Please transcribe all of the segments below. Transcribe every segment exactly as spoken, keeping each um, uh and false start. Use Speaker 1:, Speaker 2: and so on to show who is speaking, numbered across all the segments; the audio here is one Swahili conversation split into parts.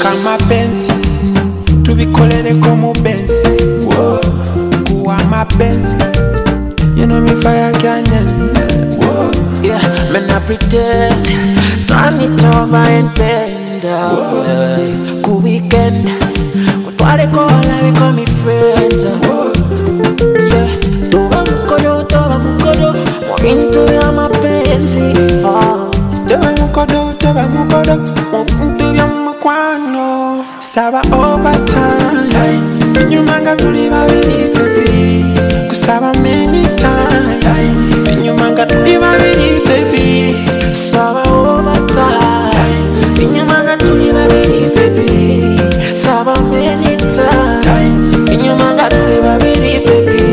Speaker 1: kama penzi tubikolere ko mu benzi kuwa mapenzi you know me fire canyon.
Speaker 2: Yeah, man I pretend turn it over and bend down. Cool weekend utwale ko ala we call me friends. Yeah, toba mukodo toba mukodo into ya mapenzi.
Speaker 1: Toba mukodo toba mukodo into ya mukwano. Saba overtime inyumanga tuli babiri baby. Kusaba many times inyumanga tuli babiri baby.
Speaker 2: Saba overtime inyumanga tuli babiri baby. Saba many times inyumanga tuli babiri baby.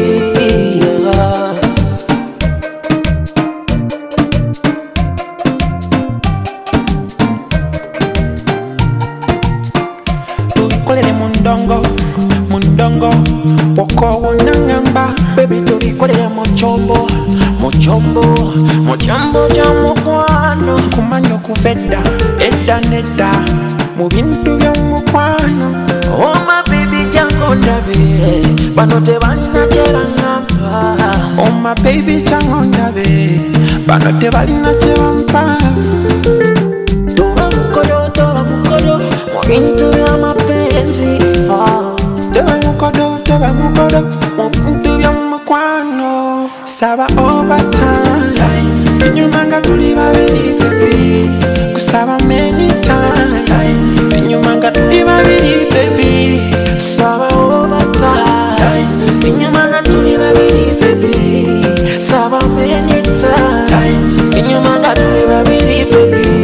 Speaker 1: Tubikolere mundongo mundongo poko wonangamba
Speaker 2: baby tubikolere mochombo mochombo mochombo cha mukwano.
Speaker 1: kumanyo kuveda edda nedda mu bintu by'omukwano.
Speaker 2: Oh my baby jango ndabe bano tebalina kyebangamba.
Speaker 1: Oh my baby jango ndabe bano tebalina kyebampa.
Speaker 2: Toba mukodo toba mukodo mu bintu by'amapenzi.
Speaker 1: Toba mukodo toba mukodo mu bintu by'omukwano. Saba overtime inyumanga tuli babiri baby. Kusaba many times inyumanga tuli babiri baby.
Speaker 2: Saba overtime inyumanga tuli babiri baby. Saba many times inyumanga tuli babiri baby.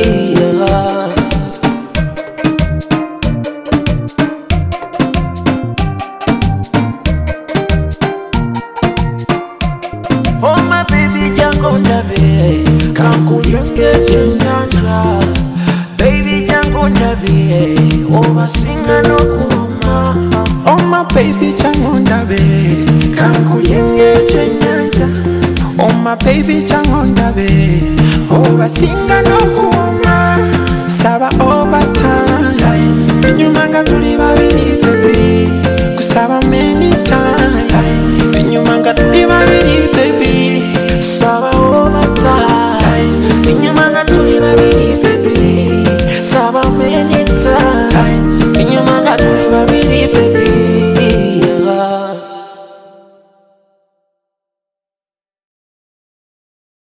Speaker 2: Oh my baby jango ndabe kankulenge chenyanja. Baby jango ndabe obasinga nokuma.
Speaker 1: Oh my baby jango ndabe kankulenge chenyanja. Oh my baby jango ndabe obasinga nokuwoma. Saba overtime inyumanga tuli babiri baby. Kusaba many times inyumanga tuli babiri baby.
Speaker 2: Saba overtime inyumanga tuli babiri baby. Saba many times inyumanga tuli babiri baby.